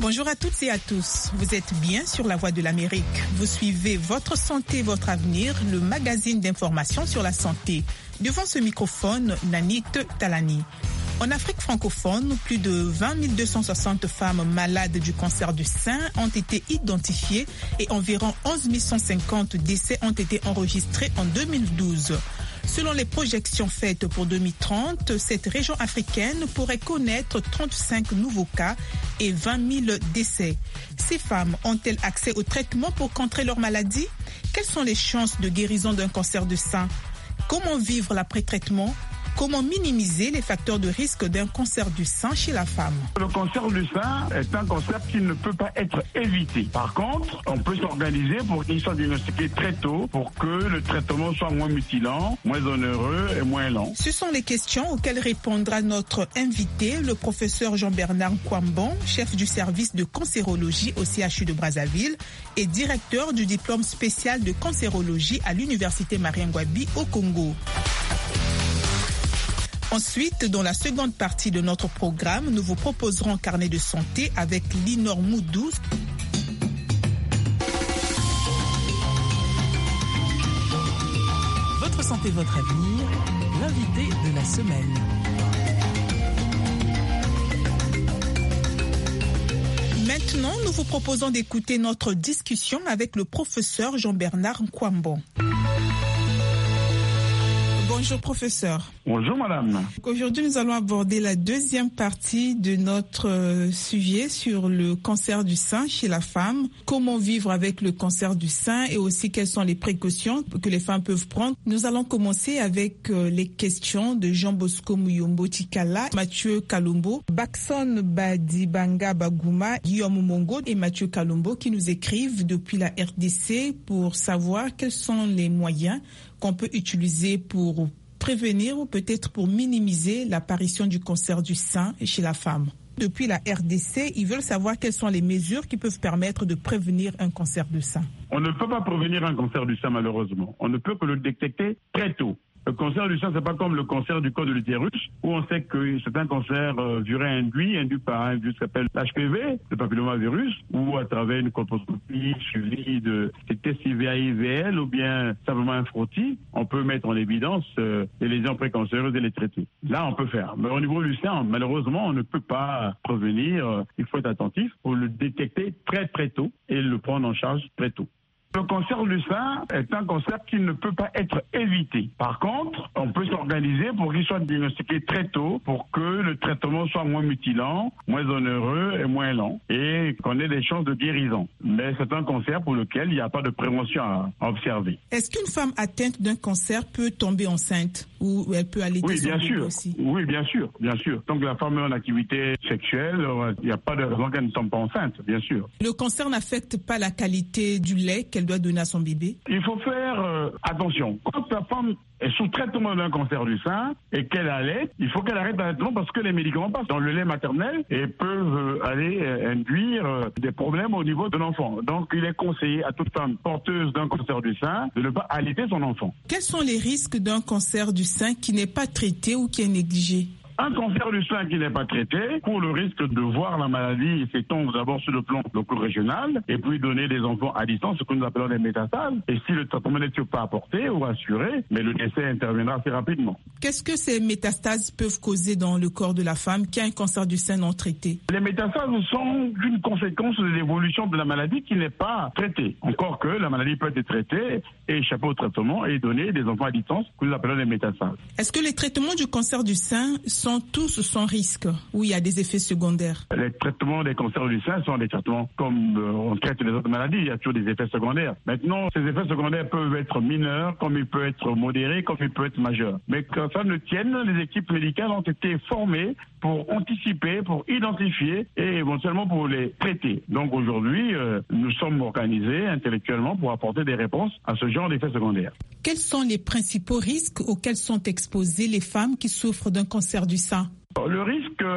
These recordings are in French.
Bonjour à toutes et à tous. Vous êtes bien sur la Voix de l'Amérique. Vous suivez Votre Santé, Votre Avenir, le magazine d'information sur la santé. Devant ce microphone, Nanit Talani. En Afrique francophone, plus de 20 260 femmes malades du cancer du sein ont été identifiées et environ 11 150 décès ont été enregistrés en 2012. Selon les projections faites pour 2030, cette région africaine pourrait connaître 35 nouveaux cas et 20 000 décès. Ces femmes ont-elles accès au traitement pour contrer leur maladie? Quelles sont les chances de guérison d'un cancer du sein? Comment vivre l'après-traitement? Comment minimiser les facteurs de risque d'un cancer du sein chez la femme? Le cancer du sein est un cancer qui ne peut pas être évité. Par contre, on peut s'organiser pour qu'il soit diagnostiqué très tôt pour que le traitement soit moins mutilant, moins onéreux et moins lent. Ce sont les questions auxquelles répondra notre invité, le professeur Jean-Bernard Nkwambon, chef du service de cancérologie au CHU de Brazzaville et directeur du diplôme spécial de cancérologie à l'université Marien-Ngouabi au Congo. Ensuite, dans la seconde partie de notre programme, nous vous proposerons un carnet de santé avec Linor Moudou. Votre santé, votre avenir, l'invité de la semaine. Maintenant, nous vous proposons d'écouter notre discussion avec le professeur Jean-Bernard Nkwambon. Bonjour professeur. Bonjour madame. Aujourd'hui, nous allons aborder la deuxième partie de notre sujet sur le cancer du sein chez la femme. Comment vivre avec le cancer du sein et aussi quelles sont les précautions que les femmes peuvent prendre. Nous allons commencer avec les questions de Jean Bosco Muyombo Tikala, Mathieu Kalumbo, Bakson Badibanga Bagouma, Guillaume Mongo et Mathieu Kalumbo qui nous écrivent depuis la RDC pour savoir quels sont les moyens qu'on peut utiliser pour prévenir ou peut-être pour minimiser l'apparition du cancer du sein chez la femme. Depuis la RDC, ils veulent savoir quelles sont les mesures qui peuvent permettre de prévenir un cancer du sein. On ne peut pas prévenir un cancer du sein malheureusement. On ne peut que le détecter très tôt. Le cancer du sein, c'est pas comme le cancer du col de l'utérus, où on sait que c'est un cancer induit par un virus qui s'appelle l'HPV, le papillomavirus, ou à travers une colposcopie suivie de tests IVA-IVL ou bien simplement un frottis, on peut mettre en évidence les lésions précancéreuses et les traiter. Là, on peut faire. Mais au niveau du sein, malheureusement, on ne peut pas prévenir. Il faut être attentif pour le détecter très très tôt et le prendre en charge très tôt. Le cancer du sein est un cancer qui ne peut pas être évité. Par contre, on peut s'organiser pour qu'il soit diagnostiqué très tôt pour que le traitement soit moins mutilant, moins onéreux et moins lent et qu'on ait des chances de guérison. Mais c'est un cancer pour lequel il n'y a pas de prévention à observer. Est-ce qu'une femme atteinte d'un cancer peut tomber enceinte ou elle peut allaiter son bébé aussi? Oui, bien sûr, bien sûr. Tant que la femme est en activité sexuelle, il n'y a pas de raison qu'elle ne tombe pas enceinte, bien sûr. Le cancer n'affecte pas la qualité du lait qu'elle doit donner à son bébé? Il faut faire attention. Quand la femme est sous traitement d'un cancer du sein et qu'elle allait, il faut qu'elle arrête l'allaitement parce que les médicaments passent dans le lait maternel et peuvent aller induire des problèmes au niveau de l'enfant. Donc il est conseillé à toute femme porteuse d'un cancer du sein de ne pas allaiter son enfant. Quels sont les risques d'un cancer du sein qui n'est pas traité ou qui est négligé? Un cancer du sein qui n'est pas traité court le risque de voir la maladie s'étendre d'abord sur le plan loco-régional et puis donner des enfants à distance, ce que nous appelons des métastases. Et si le traitement n'est pas apporté ou assuré, mais le décès interviendra assez rapidement. Qu'est-ce que ces métastases peuvent causer dans le corps de la femme qui a un cancer du sein non traité? Les métastases sont une conséquence de l'évolution de la maladie qui n'est pas traitée. Encore que la maladie peut être traitée et échapper au traitement et donner des enfants à distance, que nous appelons des métastases. Est-ce que les traitements du cancer du sein sont tous sans risque ou il y a des effets secondaires? Les traitements des cancers du sein sont des traitements comme on traite les autres maladies, il y a toujours des effets secondaires. Maintenant, ces effets secondaires peuvent être mineurs, comme ils peuvent être modérés, comme ils peuvent être majeurs. Mais quand ça ne tienne, les équipes médicales ont été formées pour anticiper, pour identifier et éventuellement pour les traiter. Donc aujourd'hui, nous sommes organisés intellectuellement pour apporter des réponses à ce genre d'effets secondaires. Quels sont les principaux risques auxquels sont exposées les femmes qui souffrent d'un cancer du sein? Le risque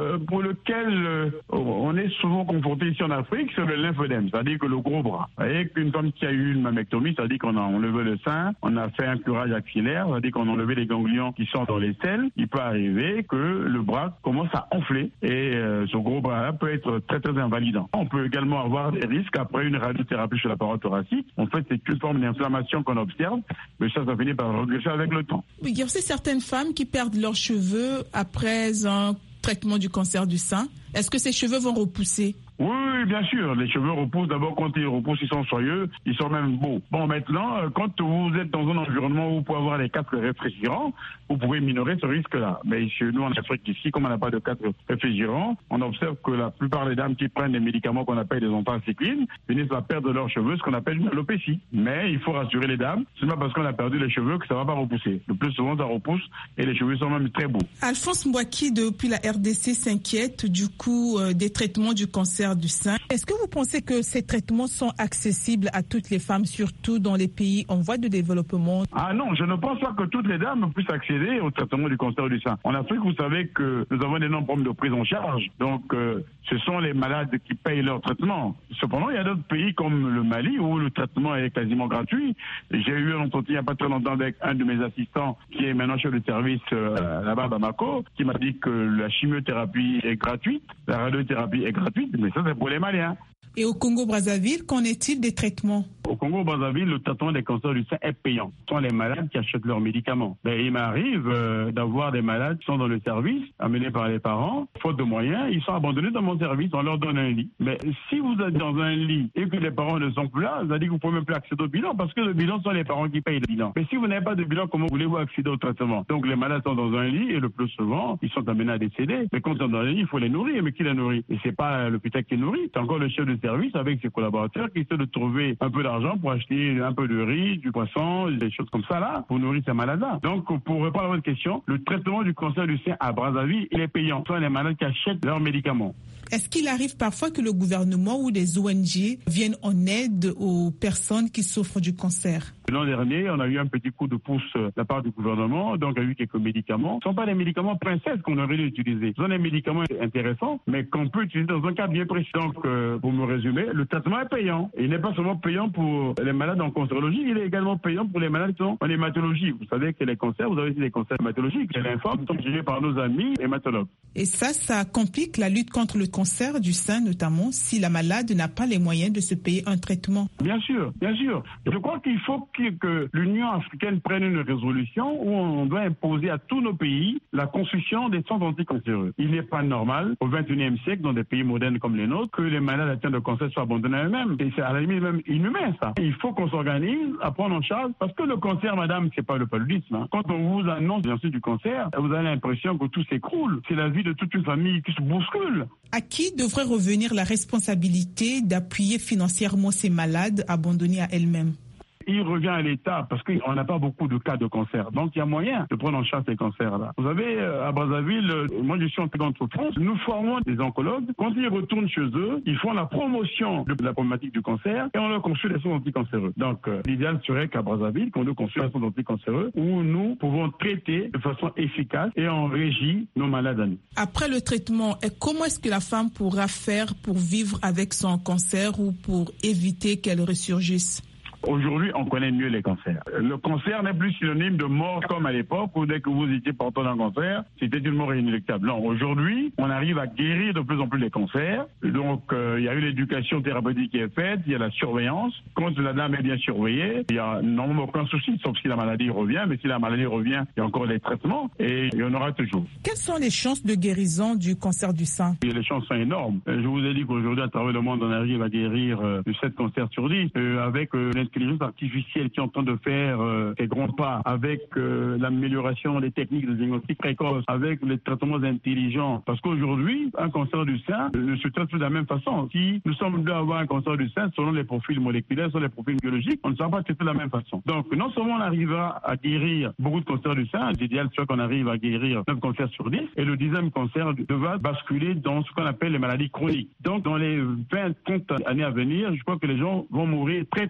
pour lequel on est souvent confronté ici en Afrique, c'est le lymphodème, c'est-à-dire que le gros bras. Vous voyez qu'une femme qui a eu une mammectomie, c'est-à-dire qu'on a enlevé le sein, on a fait un curage axillaire, c'est-à-dire qu'on a enlevé les ganglions qui sont dans les selles, il peut arriver que le bras commence à enfler et ce gros bras-là peut être très très invalidant. On peut également avoir des risques après une radiothérapie sur la paroi thoracique. En fait, c'est une forme d'inflammation qu'on observe, mais ça finit par regresser avec le temps. Oui, il y a aussi certaines femmes qui perdent leurs cheveux après un traitement du cancer du sein. Est-ce que ces cheveux vont repousser? Oui, bien sûr. Les cheveux repoussent. D'abord, quand ils repoussent, ils sont soyeux, ils sont même beaux. Bon, maintenant, quand vous êtes dans un environnement où vous pouvez avoir des casques réfrigérants, vous pouvez minorer ce risque-là. Mais chez nous, en Afrique, ici, comme on n'a pas de casque réfrigérant, on observe que la plupart des dames qui prennent des médicaments qu'on appelle des anthracyclines finissent par perdre leurs cheveux, ce qu'on appelle une alopécie. Mais il faut rassurer les dames, ce n'est pas parce qu'on a perdu les cheveux que ça ne va pas repousser. Le plus souvent, ça repousse et les cheveux sont même très beaux. Alphonse Mbouaki, depuis la RDC, s'inquiète du coût des traitements du cancer du sein. Est-ce que vous pensez que ces traitements sont accessibles à toutes les femmes, surtout dans les pays en voie de développement? Ah non, je ne pense pas que toutes les dames puissent accéder au traitement du cancer du sein. En Afrique, vous savez que nous avons d'énormes problèmes de prise en charge. Donc, ce sont les malades qui payent leur traitement. Cependant, il y a d'autres pays comme le Mali où le traitement est quasiment gratuit. J'ai eu un entretien il n'y a pas très longtemps avec un de mes assistants qui est maintenant chef de service là-bas à Bamako, qui m'a dit que la chimiothérapie est gratuite, la radiothérapie est gratuite, mais ça c'est pour les Maliens. Et au Congo-Brazzaville, qu'en est-il des traitements? Au Congo-Brazzaville, le traitement des cancers du sein est payant. Ce sont les malades qui achètent leurs médicaments. Mais il m'arrive d'avoir des malades qui sont dans le service, amenés par les parents. Faute de moyens, ils sont abandonnés dans mon service, on leur donne un lit. Mais si vous êtes dans un lit et que les parents ne sont plus là, ça veut dire que vous ne pouvez même plus accéder au bilan parce que le bilan sont les parents qui payent le bilan. Mais si vous n'avez pas de bilan, comment voulez-vous accéder au traitement? Donc les malades sont dans un lit et le plus souvent, ils sont amenés à décéder. Mais quand ils sont dans un lit, il faut les nourrir. Mais qui les nourrit? Et c'est pas l'hôpital qui les nourrit, c'est encore le chef de service avec ses collaborateurs qui essaient de trouver un peu d'argent pour acheter un peu de riz, du poisson, des choses comme ça là, pour nourrir ces malades-là. Donc, pour répondre à votre question, le traitement du cancer du sein à Brazzaville, il est payant. Ce sont les malades qui achètent leurs médicaments. Est-ce qu'il arrive parfois que le gouvernement ou des ONG viennent en aide aux personnes qui souffrent du cancer? L'an dernier, on a eu un petit coup de pouce de la part du gouvernement, donc il y a eu quelques médicaments. Ce ne sont pas des médicaments princesses qu'on aurait dû utiliser. Ce sont des médicaments intéressants, mais qu'on peut utiliser dans un cas bien précis. Donc, pour me résumer, le traitement est payant. Il n'est pas seulement payant pour les malades en cancérologie, il est également payant pour les malades qui sont en hématologie. Vous savez que les cancers, vous avez aussi des cancers hématologiques. Les lymphomes sont gérés par nos amis hématologues. Et ça complique la lutte contre le cancer du sein, notamment si la malade n'a pas les moyens de se payer un traitement. Bien sûr, bien sûr. Je crois qu'il faut que l'Union africaine prenne une résolution où on doit imposer à tous nos pays la construction des centres anticancéreux. Il n'est pas normal, au XXIe siècle, dans des pays modernes comme les nôtres, que les malades atteints de cancer soient abandonnés à eux-mêmes. Et c'est à la limite même inhumain, ça. Il faut qu'on s'organise à prendre en charge, parce que le cancer, madame, c'est pas le paludisme. Hein. Quand on vous annonce bien sûr du cancer, vous avez l'impression que tout s'écroule. C'est la vie de toute une famille qui se bouscule. À qui devrait revenir la responsabilité d'appuyer financièrement ces malades abandonnés à elles-mêmes? Il revient à l'État parce qu'on n'a pas beaucoup de cas de cancer. Donc, il y a moyen de prendre en charge ces cancers-là. Vous savez, à Brazzaville, moi, je suis en d'entreprise. Nous formons des oncologues. Quand ils retournent chez eux, ils font la promotion de la problématique du cancer et on leur construit des centres anticancéreux. Donc, l'idéal serait qu'à Brazzaville, qu'on nous construise un centre anticancéreux où nous pouvons traiter de façon efficace et en régie nos malades à nous. Après le traitement, comment est-ce que la femme pourra faire pour vivre avec son cancer ou pour éviter qu'elle ressurgisse? Aujourd'hui, on connaît mieux les cancers. Le cancer n'est plus synonyme de mort comme à l'époque où dès que vous étiez porteur d'un cancer, c'était une mort inéluctable. Non, aujourd'hui, on arrive à guérir de plus en plus les cancers. Donc, il y a eu l'éducation thérapeutique qui est faite, il y a la surveillance. Quand la dame est bien surveillée, il n'y a normalement aucun souci, sauf si la maladie revient. Mais si la maladie revient, il y a encore des traitements et il y en aura toujours. Quelles sont les chances de guérison du cancer du sein? Et les chances sont énormes. Je vous ai dit qu'aujourd'hui, à travers le monde, on arrive à guérir 7 cancers sur 10 avec l'intelligence artificielle qui est en train de faire des grands pas, avec l'amélioration des techniques de diagnostic précoce, avec les traitements intelligents. Parce qu'aujourd'hui, un cancer du sein ne se traite plus de la même façon. Si nous sommes deux à avoir un cancer du sein, selon les profils moléculaires, selon les profils biologiques, on ne sera pas traité de la même façon. Donc, non seulement on arrivera à guérir beaucoup de cancers du sein, l'idéal serait qu'on arrive à guérir 9 cancers sur 10, et le 10e cancer devra basculer dans ce qu'on appelle les maladies chroniques. Donc, dans les 20-30 années à venir, je crois que les gens vont mourir très très peu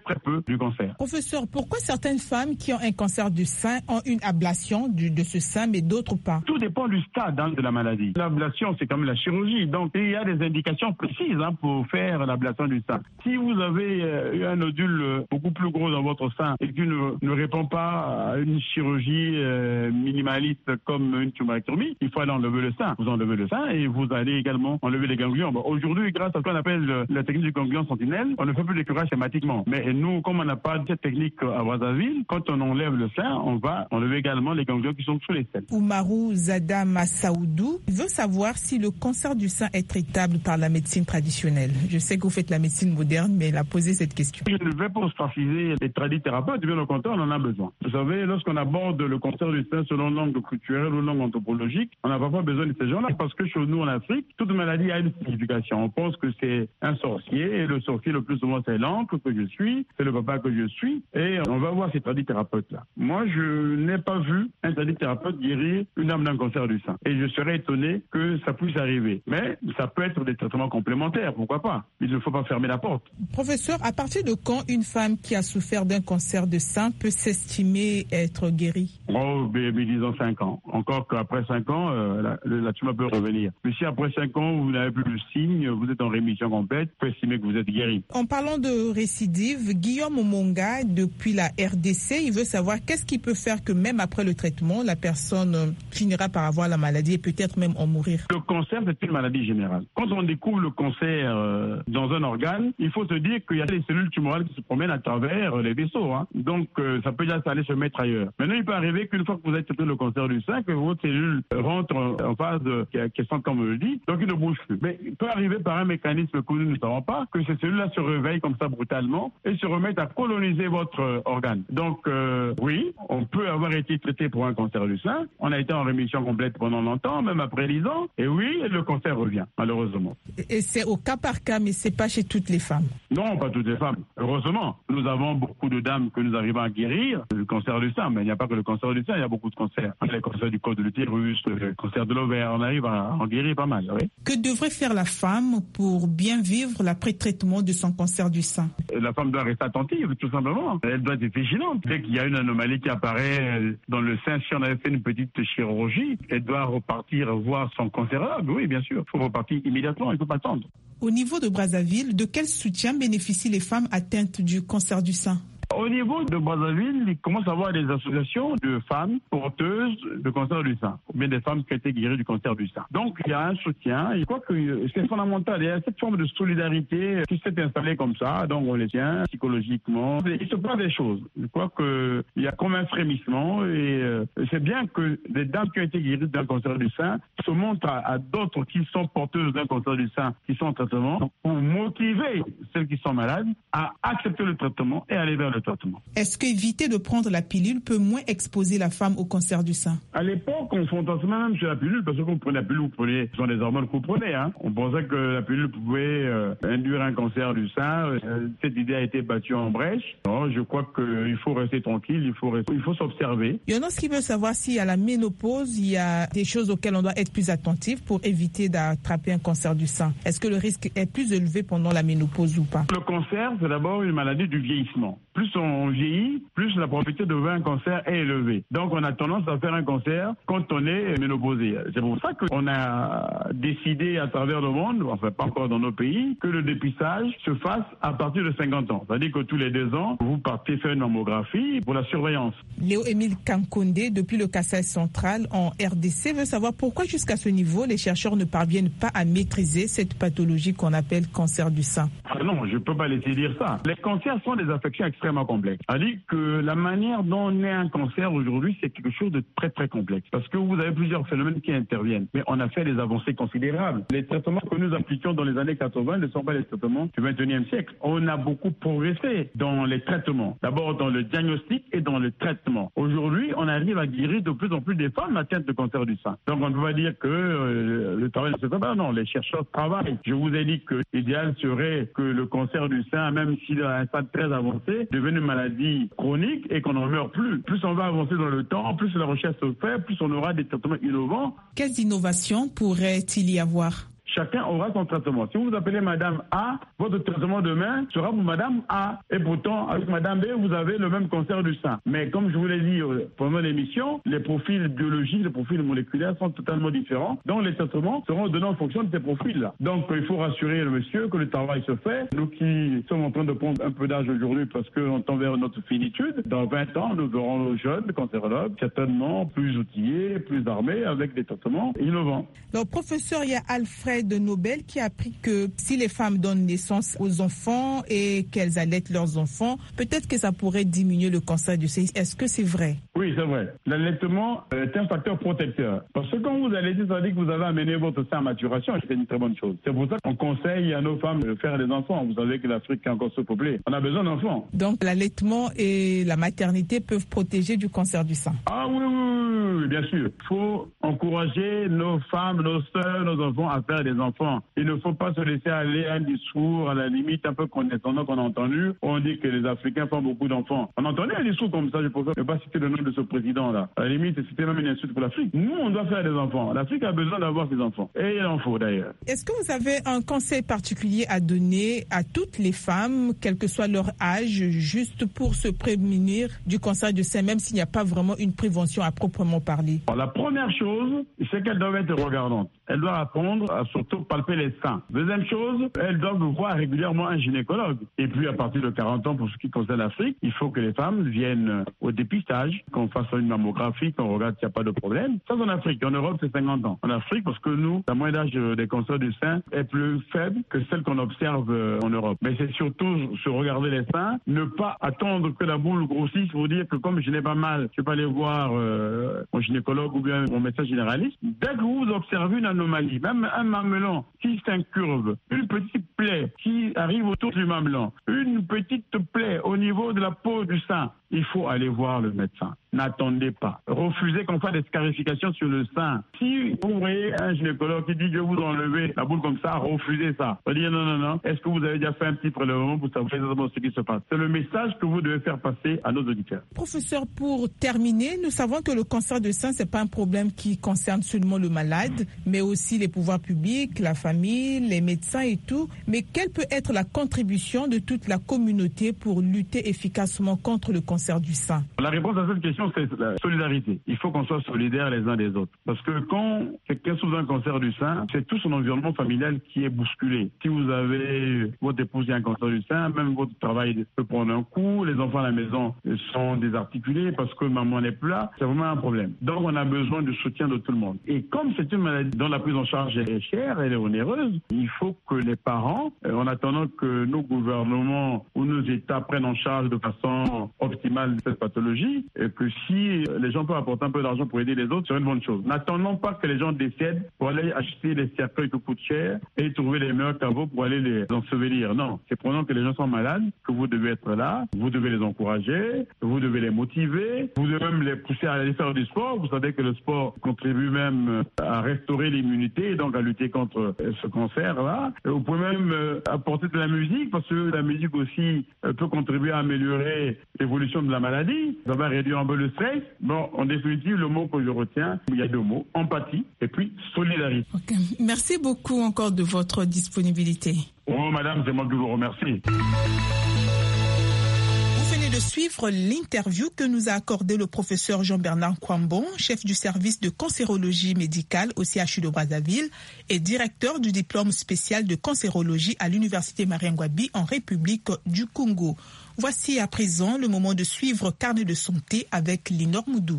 du cancer. Professeur, pourquoi certaines femmes qui ont un cancer du sein ont une ablation de ce sein, mais d'autres pas? Tout dépend du stade de la maladie. L'ablation, c'est comme la chirurgie. Donc, il y a des indications précises pour faire l'ablation du sein. Si vous avez eu un nodule beaucoup plus gros dans votre sein et qui ne répond pas à une chirurgie minimaliste comme une tumorectomie, il faut aller enlever le sein. Vous enlevez le sein et vous allez également enlever les ganglions. Aujourd'hui, grâce à ce qu'on appelle la technique du ganglion sentinelle, on ne fait plus de curage schématiquement. Mais nous, comme on n'a pas cette technique à Brazzaville, quand on enlève le sein, on va enlever également les ganglions qui sont sous les selles. Oumarou Zada Massaoudou veut savoir si le cancer du sein est traitable par la médecine traditionnelle. Je sais que vous faites la médecine moderne, mais elle a posé cette question. Je ne vais pas ostraciser les tradithérapeutes, bien au contraire, on en a besoin. Vous savez, lorsqu'on aborde le cancer du sein selon l'angle culturel ou l'angle anthropologique, on n'a pas besoin de ces gens-là parce que chez nous en Afrique, toute maladie a une signification. On pense que c'est un sorcier et le sorcier le plus souvent c'est l'oncle que je suis, c'est le papa que je suis et on va voir ces tradithérapeutes-là. Moi, je n'ai pas vu un tradithérapeute guérir une dame d'un cancer du sein et je serais étonné que ça puisse arriver. Mais ça peut être des traitements complémentaires, pourquoi pas. Il ne faut pas fermer la porte. Professeur, à partir de quand une femme qui a souffert d'un cancer de sein peut s'estimer être guérie? Oh, mais disons 5 ans. Encore qu'après 5 ans, la tumeur peut revenir. Mais si après 5 ans, vous n'avez plus de signe, vous êtes en rémission complète, vous pouvez estimer que vous êtes guéri. En parlant de récidive, Guillaume Omonga, depuis la RDC, il veut savoir qu'est-ce qui peut faire que même après le traitement, la personne finira par avoir la maladie et peut-être même en mourir. Le cancer, c'est une maladie générale. Quand on découvre le cancer dans un organe, il faut se dire qu'il y a des cellules tumorales qui se promènent à travers les vaisseaux. Donc, ça peut déjà aller se mettre ailleurs. Maintenant, il peut arriver qu'une fois que vous avez traité le cancer du sein, que votre cellule rentre en phase quiescente, comme on le dit, donc il ne bouge plus. Mais il peut arriver par un mécanisme que nous ne savons pas, que ces cellules-là se réveillent comme ça brutalement et se remettent à coloniser votre organe. Donc, oui, on peut avoir été traité pour un cancer du sein. On a été en rémission complète pendant longtemps, même après 10 ans. Et oui, le cancer revient, malheureusement. Et c'est au cas par cas, mais c'est pas chez toutes les femmes. Non, pas toutes les femmes. Heureusement, nous avons beaucoup de dames que nous arrivons à guérir du cancer du sein. Mais il n'y a pas que le cancer du sein, il y a beaucoup de cancers. Les cancers du col de l'utérus, le cancer de l'ovaire, on arrive à en guérir pas mal. Oui. Que devrait faire la femme pour bien vivre l'après-traitement de son cancer du sein? La femme doit rester attentive, tout simplement. Elle doit être vigilante. Dès qu'il y a une anomalie qui apparaît dans le sein, si on avait fait une petite chirurgie, elle doit repartir voir son cancérologue. Oui, bien sûr. Il faut repartir immédiatement, il ne faut pas attendre. Au niveau de Brazzaville, de quel soutien bénéficient les femmes atteintes du cancer du sein? Au niveau de Brazzaville, il commence à y avoir des associations de femmes porteuses de cancer du sein, ou bien des femmes qui ont été guéries du cancer du sein. Donc, il y a un soutien. Je crois que c'est fondamental. Il y a cette forme de solidarité qui s'est installée comme ça. Donc, on les tient psychologiquement. Il se passe des choses. Je crois qu'il y a comme un frémissement et c'est bien que des dames qui ont été guéries d'un cancer du sein se montrent à d'autres qui sont porteuses d'un cancer du sein, qui sont en traitement, pour motiver celles qui sont malades à accepter le traitement et aller vers le traitement. Est-ce qu'éviter de prendre la pilule peut moins exposer la femme au cancer du sein? À l'époque, on fantasmait même sur la pilule parce que quand vous prenez la pilule, ce sont des hormones que vous prenez. On pensait que la pilule pouvait induire un cancer du sein. Cette idée a été battue en brèche. Non, je crois qu'il faut rester tranquille, il faut s'observer. Il y en a qui veulent savoir si à la ménopause, il y a des choses auxquelles on doit être plus attentif pour éviter d'attraper un cancer du sein. Est-ce que le risque est plus élevé pendant la ménopause ou pas? Le cancer, c'est d'abord une maladie du vieillissement. Plus on vieillit, plus la probabilité de voir un cancer est élevée. Donc, on a tendance à faire un cancer quand on est ménopausé. C'est pour ça qu'on a décidé à travers le monde, enfin pas encore dans nos pays, que le dépistage se fasse à partir de 50 ans. C'est-à-dire que tous les 2 ans, vous partez faire une mammographie pour la surveillance. Léo-Émile Kankonde, depuis le Kasaï central en RDC, veut savoir pourquoi jusqu'à ce niveau, les chercheurs ne parviennent pas à maîtriser cette pathologie qu'on appelle cancer du sein. Non, je ne peux pas laisser dire ça. Les cancers sont des affections extrêmement complexes. C'est-à-dire que la manière dont on est un cancer aujourd'hui, c'est quelque chose de très très complexe. Parce que vous avez plusieurs phénomènes qui interviennent. Mais on a fait des avancées considérables. Les traitements que nous appliquions dans les années 80 ne sont pas les traitements du 21e siècle. On a beaucoup progressé dans les traitements. D'abord dans le diagnostic et dans le traitement. Aujourd'hui, on arrive à guérir de plus en plus des femmes atteintes de cancer du sein. Donc on ne peut pas dire que le travail ne se fait pas. Non, les chercheurs travaillent. Je vous ai dit que l'idéal serait que le cancer du sein, même s'il est à un stade très avancé, devienne une maladie chronique et qu'on n'en meurt plus. Plus on va avancer dans le temps, plus la recherche se fait, plus on aura des traitements innovants. Quelles innovations pourrait-il y avoir? chacun aura son traitement. Si vous appelez Madame A, votre traitement demain sera pour Madame A. Et pourtant, avec Madame B, vous avez le même cancer du sein. Mais comme je vous l'ai dit pendant l'émission, les profils biologiques, les profils moléculaires sont totalement différents. Donc les traitements seront donnés en fonction de ces profils-là. Donc il faut rassurer le monsieur que le travail se fait. Nous qui sommes en train de prendre un peu d'âge aujourd'hui parce qu'on tend vers notre finitude, dans 20 ans, nous verrons nos jeunes cancérologues certainement plus outillés, plus armés avec des traitements innovants. Alors professeur, il y a Alfred Nobel qui a appris que si les femmes donnent naissance aux enfants et qu'elles allaitent leurs enfants, peut-être que ça pourrait diminuer le cancer du sein. Est-ce que c'est vrai? Oui, c'est vrai. L'allaitement est un facteur protecteur. Parce que quand vous allaitez, ça veut dire que vous avez amené votre sein à maturation. C'est une très bonne chose. C'est pour ça qu'on conseille à nos femmes de faire des enfants. Vous savez que l'Afrique est encore sous-peuplée. On a besoin d'enfants. Donc l'allaitement et la maternité peuvent protéger du cancer du sein. Ah oui, bien sûr. Il faut encourager nos femmes, nos sœurs, nos enfants à faire des enfants. Il ne faut pas se laisser aller à un discours, à la limite, un peu condescendant qu'on a entendu. On dit que les Africains font beaucoup d'enfants. On entendait un discours comme ça, je préfère ne pas citer le nom de ce président-là. À la limite, c'était même une insulte pour l'Afrique. Nous, on doit faire des enfants. L'Afrique a besoin d'avoir ses enfants. Et il en faut d'ailleurs. Est-ce que vous avez un conseil particulier à donner à toutes les femmes, quel que soit leur âge, juste pour se prémunir du cancer du sein, même s'il n'y a pas vraiment une prévention à proprement parler? Alors, la première chose, c'est qu'elles doivent être regardantes. Elles doivent apprendre à surtout palper les seins. Deuxième chose, elles doivent voir régulièrement un gynécologue. Et puis, à partir de 40 ans, pour ce qui concerne l'Afrique, il faut que les femmes viennent au dépistage, qu'on fasse une mammographie, qu'on regarde s'il n'y a pas de problème. Ça, c'est en Afrique. En Europe, c'est 50 ans. En Afrique, parce que nous, la moyenne d'âge des cancers du sein est plus faible que celle qu'on observe en Europe. Mais c'est surtout se regarder les seins, ne pas attendre que la boule grossisse pour dire que comme je n'ai pas mal, je peux aller voir mon gynécologue ou bien mon médecin généraliste. Dès que vous observez une anomalie, même un mamelon qui s'incurve, une petite plaie qui arrive autour du mamelon, une petite plaie au niveau de la peau du sein, il faut aller voir le médecin. N'attendez pas. Refusez qu'on fasse des scarifications sur le sein. Si vous voyez un gynécologue qui dit je vais vous enlever la boule comme ça, refusez ça. Vous dire non. Est-ce que vous avez déjà fait un petit prélèvement pour savoir exactement ce qui se passe? C'est le message que vous devez faire passer à nos auditeurs. Professeur, pour terminer, nous savons que le cancer du sein, c'est pas un problème qui concerne seulement le malade, mais aussi les pouvoirs publics, la famille, les médecins et tout. Mais quelle peut être la contribution de toute la communauté pour lutter efficacement contre le cancer du sein? La réponse à cette question, c'est la solidarité. Il faut qu'on soit solidaires les uns des autres. Parce que quand quelqu'un souffre d'un cancer du sein, c'est tout son environnement familial qui est bousculé. Si vous avez votre épouse qui a un cancer du sein, même votre travail peut prendre un coup, les enfants à la maison sont désarticulés parce que maman n'est plus là, c'est vraiment un problème. Donc on a besoin du soutien de tout le monde. Et comme c'est une maladie dont la prise en charge est chère, elle est onéreuse, il faut que les parents, en attendant que nos gouvernements ou nos États prennent en charge de façon optimale cette pathologie, et que si les gens peuvent apporter un peu d'argent pour aider les autres, c'est une bonne chose. N'attendons pas que les gens décèdent pour aller acheter les cercueils qui coûtent cher et trouver les meilleurs caveaux pour aller les ensevelir. Non, c'est pendant que les gens sont malades que vous devez être là, vous devez les encourager, vous devez les motiver, vous devez même les pousser à aller faire du sport. Vous savez que le sport contribue même à restaurer l'immunité et donc à lutter contre ce cancer-là. Vous pouvez même apporter de la musique parce que la musique aussi peut contribuer à améliorer l'évolution de la maladie. Ça va réduire un peu le stress. Bon, en définitive, le mot que je retiens, il y a deux mots, empathie et puis solidarité. Okay. Merci beaucoup encore de votre disponibilité. Oh, madame, c'est moi qui vous remercie. Vous venez de suivre l'interview que nous a accordé le professeur Jean-Bernard Kwambon, chef du service de cancérologie médicale au CHU de Brazzaville et directeur du diplôme spécial de cancérologie à l'université Mariangwabi en République du Congo. Voici à présent le moment de suivre Carnet de santé avec Linor Moudou.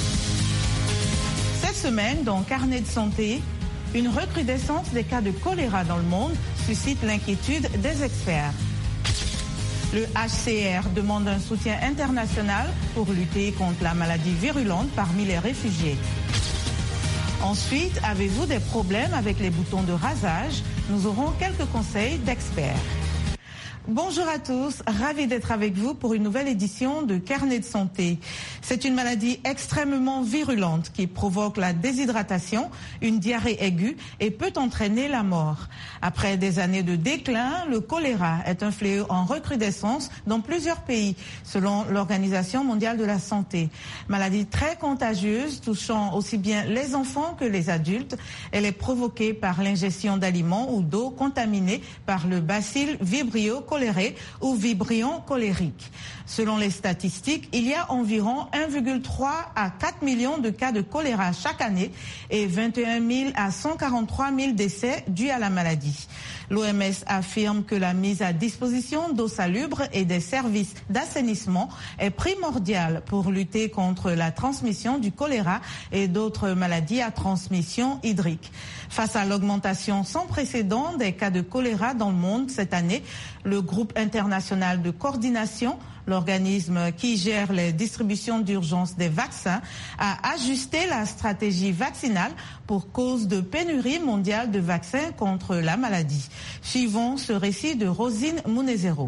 Cette semaine, dans Carnet de santé, une recrudescence des cas de choléra dans le monde suscite l'inquiétude des experts. Le HCR demande un soutien international pour lutter contre la maladie virulente parmi les réfugiés. Ensuite, avez-vous des problèmes avec les boutons de rasage? Nous aurons quelques conseils d'experts. Bonjour à tous, ravi d'être avec vous pour une nouvelle édition de Carnet de santé. C'est une maladie extrêmement virulente qui provoque la déshydratation, une diarrhée aiguë et peut entraîner la mort. Après des années de déclin, le choléra est un fléau en recrudescence dans plusieurs pays, selon l'Organisation mondiale de la santé. Maladie très contagieuse touchant aussi bien les enfants que les adultes. Elle est provoquée par l'ingestion d'aliments ou d'eau contaminée par le bacille Vibrio cholerae ou Vibrion cholérique. Selon les statistiques, il y a environ 1,3 à 4 millions de cas de choléra chaque année et 21 000 à 143 000 décès dus à la maladie. L'OMS affirme que la mise à disposition d'eau salubre et des services d'assainissement est primordiale pour lutter contre la transmission du choléra et d'autres maladies à transmission hydrique. Face à l'augmentation sans précédent des cas de choléra dans le monde cette année, le groupe international de coordination, l'organisme qui gère les distributions d'urgence des vaccins, a ajusté la stratégie vaccinale pour cause de pénurie mondiale de vaccins contre la maladie. Suivons ce récit de Rosine Munezero.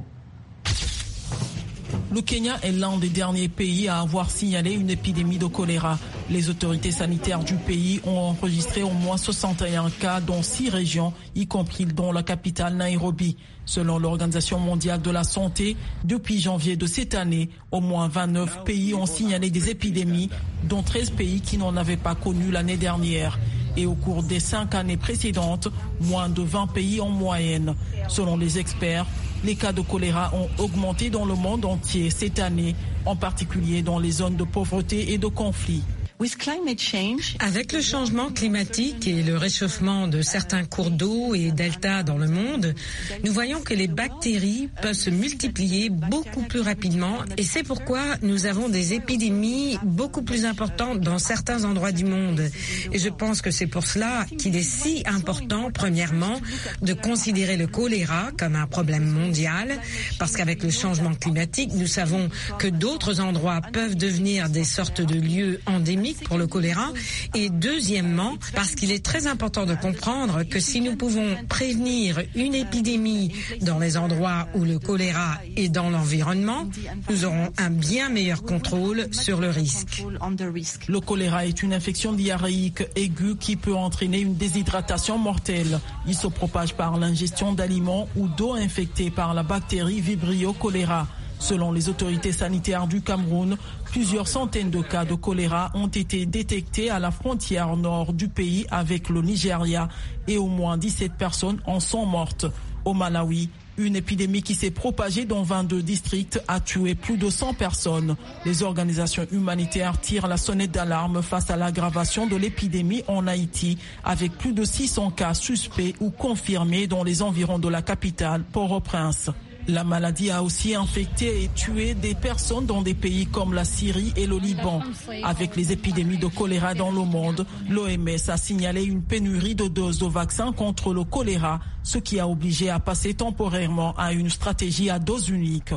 Le Kenya est l'un des derniers pays à avoir signalé une épidémie de choléra. Les autorités sanitaires du pays ont enregistré au moins 61 cas dans 6 régions, y compris dans la capitale Nairobi. Selon l'Organisation mondiale de la santé, depuis janvier de cette année, au moins 29 pays ont signalé des épidémies, dont 13 pays qui n'en avaient pas connu l'année dernière. Et au cours des 5 années précédentes, moins de 20 pays en moyenne. Selon les experts, les cas de choléra ont augmenté dans le monde entier cette année, en particulier dans les zones de pauvreté et de conflit. Avec le changement climatique et le réchauffement de certains cours d'eau et deltas dans le monde, nous voyons que les bactéries peuvent se multiplier beaucoup plus rapidement et c'est pourquoi nous avons des épidémies beaucoup plus importantes dans certains endroits du monde. Et je pense que c'est pour cela qu'il est si important, premièrement, de considérer le choléra comme un problème mondial, parce qu'avec le changement climatique, nous savons que d'autres endroits peuvent devenir des sortes de lieux endémiques pour le choléra, et deuxièmement parce qu'il est très important de comprendre que si nous pouvons prévenir une épidémie dans les endroits où le choléra est dans l'environnement, nous aurons un bien meilleur contrôle sur le risque. Le choléra est une infection diarrhéique aiguë qui peut entraîner une déshydratation mortelle. Il se propage par l'ingestion d'aliments ou d'eau infectée par la bactérie Vibrio cholerae. Selon les autorités sanitaires du Cameroun, plusieurs centaines de cas de choléra ont été détectés à la frontière nord du pays avec le Nigeria et au moins 17 personnes en sont mortes. Au Malawi, une épidémie qui s'est propagée dans 22 districts a tué plus de 100 personnes. Les organisations humanitaires tirent la sonnette d'alarme face à l'aggravation de l'épidémie en Haïti, avec plus de 600 cas suspects ou confirmés dans les environs de la capitale, Port-au-Prince. La maladie a aussi infecté et tué des personnes dans des pays comme la Syrie et le Liban. Avec les épidémies de choléra dans le monde, l'OMS a signalé une pénurie de doses de vaccins contre le choléra, ce qui a obligé à passer temporairement à une stratégie à dose unique.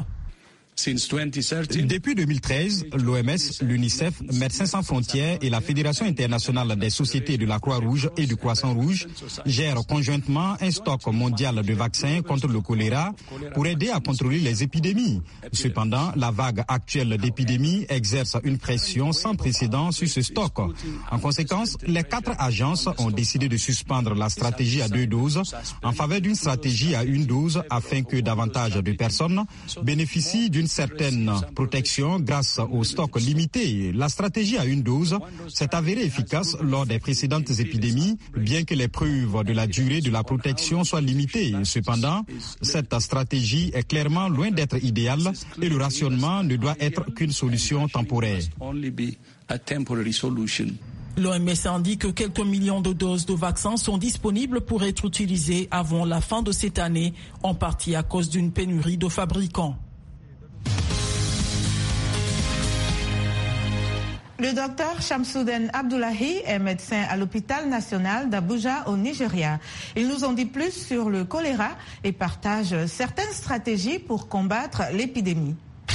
Depuis 2013, l'OMS, l'UNICEF, Médecins sans frontières et la Fédération internationale des sociétés de la Croix-Rouge et du Croissant-Rouge gèrent conjointement un stock mondial de vaccins contre le choléra pour aider à contrôler les épidémies. Cependant, la vague actuelle d'épidémies exerce une pression sans précédent sur ce stock. En conséquence, les 4 agences ont décidé de suspendre la stratégie à 2 doses en faveur d'une stratégie à 1 dose afin que davantage de personnes bénéficient d'une certaine protection grâce au stock limité. La stratégie à 1 dose s'est avérée efficace lors des précédentes épidémies, bien que les preuves de la durée de la protection soient limitées. Cependant, cette stratégie est clairement loin d'être idéale et le rationnement ne doit être qu'une solution temporaire. L'OMS indique que quelques millions de doses de vaccins sont disponibles pour être utilisées avant la fin de cette année, en partie à cause d'une pénurie de fabricants. Le docteur Shamsuddin Abdullahi est médecin à l'hôpital national d'Abuja au Nigeria. Il nous en dit plus sur le choléra et partage certaines stratégies pour combattre l'épidémie.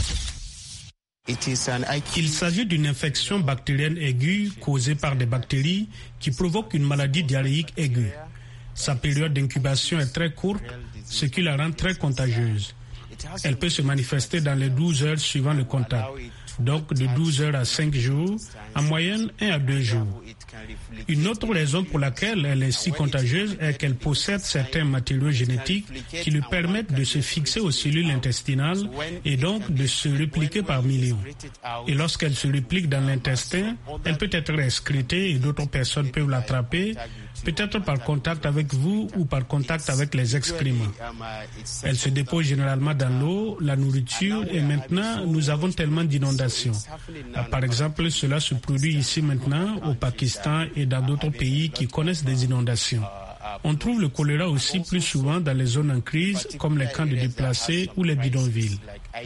Il s'agit d'une infection bactérienne aiguë causée par des bactéries qui provoquent une maladie diarrhéique aiguë. Sa période d'incubation est très courte, ce qui la rend très contagieuse. Elle peut se manifester dans les 12 heures suivant le contact. Donc de 12 heures à 5 jours, en moyenne 1 à 2 jours. Une autre raison pour laquelle elle est si contagieuse est qu'elle possède certains matériaux génétiques qui lui permettent de se fixer aux cellules intestinales et donc de se répliquer par millions. Et lorsqu'elle se réplique dans l'intestin, elle peut être excrétée et d'autres personnes peuvent l'attraper, peut-être par contact avec vous ou par contact avec les excréments. Elle se dépose généralement dans l'eau, la nourriture et maintenant nous avons tellement d'inondations. Par exemple, cela se produit ici maintenant au Pakistan et dans d'autres pays qui connaissent des inondations. On trouve le choléra aussi plus souvent dans les zones en crise comme les camps de déplacés ou les bidonvilles.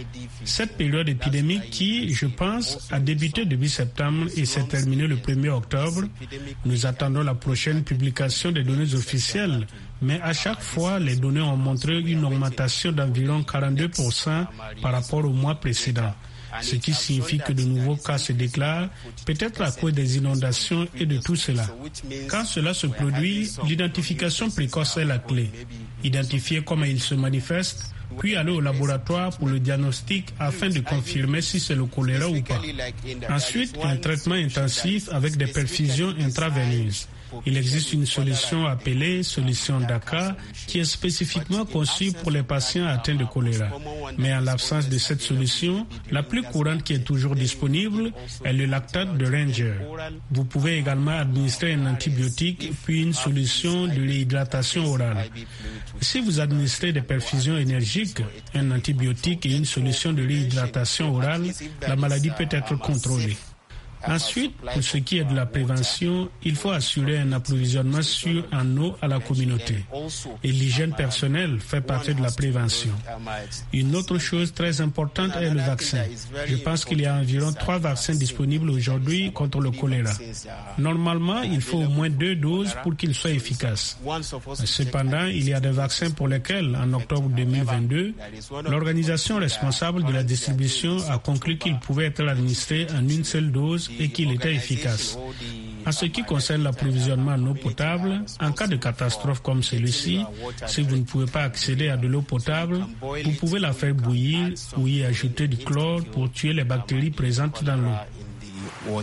Cette période épidémique qui, je pense, a débuté début septembre et s'est terminée le 1er octobre, nous attendons la prochaine publication des données officielles, mais à chaque fois, les données ont montré une augmentation d'environ 42% par rapport au mois précédent. Ce qui signifie que de nouveaux cas se déclarent, peut-être à cause des inondations et de tout cela. Quand cela se produit, l'identification précoce est la clé. Identifier comment il se manifeste, puis aller au laboratoire pour le diagnostic afin de confirmer si c'est le choléra ou pas. Ensuite, un traitement intensif avec des perfusions intraveineuses. Il existe une solution appelée solution Dakar qui est spécifiquement conçue pour les patients atteints de choléra. Mais en l'absence de cette solution, la plus courante qui est toujours disponible est le lactate de Ranger. Vous pouvez également administrer un antibiotique puis une solution de réhydratation orale. Si vous administrez des perfusions énergiques, un antibiotique et une solution de réhydratation orale, la maladie peut être contrôlée. Ensuite, pour ce qui est de la prévention, il faut assurer un approvisionnement sûr en eau à la communauté. Et l'hygiène personnelle fait partie de la prévention. Une autre chose très importante est le vaccin. Je pense qu'il y a environ 3 vaccins disponibles aujourd'hui contre le choléra. Normalement, il faut au moins 2 doses pour qu'ils soient efficaces. Cependant, il y a des vaccins pour lesquels, en octobre 2022, l'organisation responsable de la distribution a conclu qu'ils pouvaient être administrés en une seule dose et qu'il était efficace. En ce qui concerne l'approvisionnement en eau potable, en cas de catastrophe comme celui-ci, si vous ne pouvez pas accéder à de l'eau potable, vous pouvez la faire bouillir ou y ajouter du chlore pour tuer les bactéries présentes dans l'eau.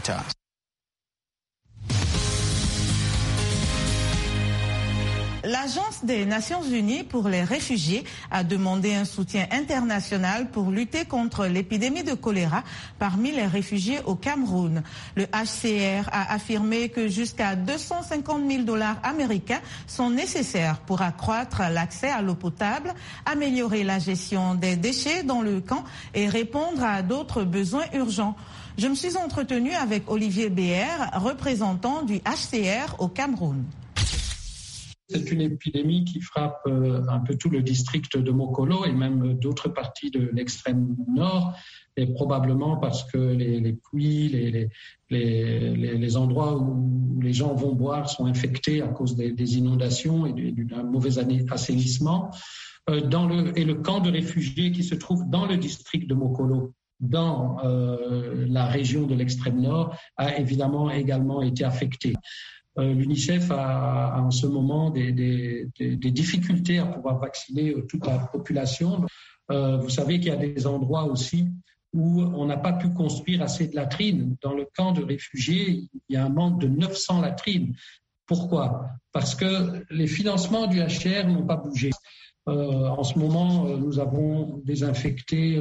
L'Agence des Nations Unies pour les réfugiés a demandé un soutien international pour lutter contre l'épidémie de choléra parmi les réfugiés au Cameroun. Le HCR a affirmé que jusqu'à 250 000 $ américains sont nécessaires pour accroître l'accès à l'eau potable, améliorer la gestion des déchets dans le camp et répondre à d'autres besoins urgents. Je me suis entretenue avec Olivier Béer, représentant du HCR au Cameroun. C'est une épidémie qui frappe un peu tout le district de Mokolo et même d'autres parties de l'extrême nord, et probablement parce que les puits, les endroits où les gens vont boire sont infectés à cause des inondations et d'un mauvais assainissement. Et le camp de réfugiés qui se trouve dans le district de Mokolo, dans la région de l'extrême nord, a évidemment également été affecté. L'UNICEF a en ce moment des difficultés à pouvoir vacciner toute la population. Vous savez qu'il y a des endroits aussi où on n'a pas pu construire assez de latrines. Dans le camp de réfugiés, il y a un manque de 900 latrines. Pourquoi ? Parce que les financements du HCR n'ont pas bougé. En ce moment, nous avons désinfecté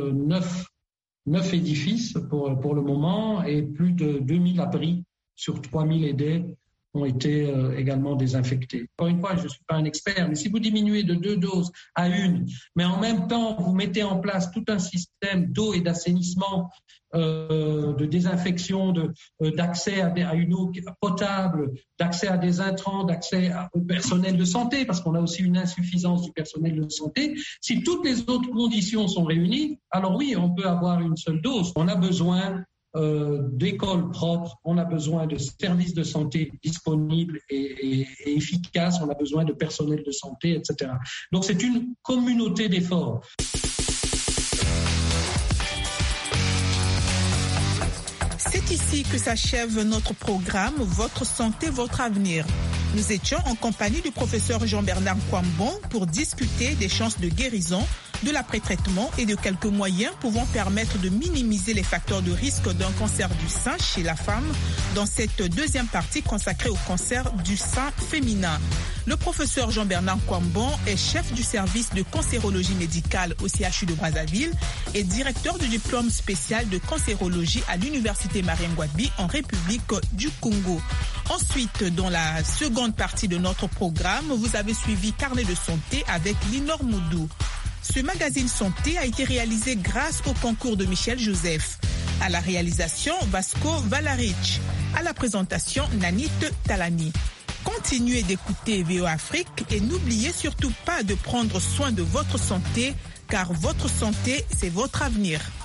9 édifices pour le moment et plus de 2000 abris sur 3000 aidés ont été également désinfectés. Encore une fois, je ne suis pas un expert, mais si vous diminuez de 2 doses à 1, mais en même temps, vous mettez en place tout un système d'eau et d'assainissement, de désinfection, d'accès à une eau potable, d'accès à des intrants, d'accès au personnel de santé, parce qu'on a aussi une insuffisance du personnel de santé. Si toutes les autres conditions sont réunies, alors oui, on peut avoir une seule dose. On a besoin d'écoles propres, on a besoin de services de santé disponibles et efficaces, on a besoin de personnel de santé, etc. Donc c'est une communauté d'efforts. C'est ici que s'achève notre programme Votre santé, votre avenir. Nous étions en compagnie du professeur Jean-Bernard Kwambon pour discuter des chances de guérison de l'après-traitement et de quelques moyens pouvant permettre de minimiser les facteurs de risque d'un cancer du sein chez la femme dans cette deuxième partie consacrée au cancer du sein féminin. Le professeur Jean-Bernard Kwambon est chef du service de cancérologie médicale au CHU de Brazzaville et directeur du diplôme spécial de cancérologie à l'université Marien-Ngouabi en République du Congo. Ensuite, dans la seconde partie de notre programme, vous avez suivi Carnet de santé avec Linor Moudou. Ce magazine santé a été réalisé grâce au concours de Michel Joseph. À la réalisation, Vasco Valaric. À la présentation, Nanit Talani. Continuez d'écouter VOA Afrique et n'oubliez surtout pas de prendre soin de votre santé, car votre santé, c'est votre avenir.